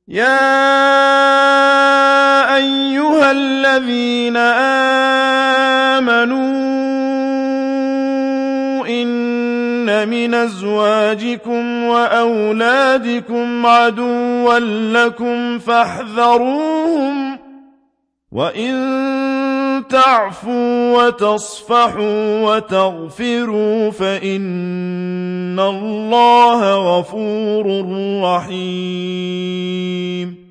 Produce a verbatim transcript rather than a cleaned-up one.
يا أيها الذين آمنوا إن من أزواجكم وأولادكم عدوا لكم فاحذروهم وإن تعفوا وتصفحوا وتغفروا فإن الله غفور رحيم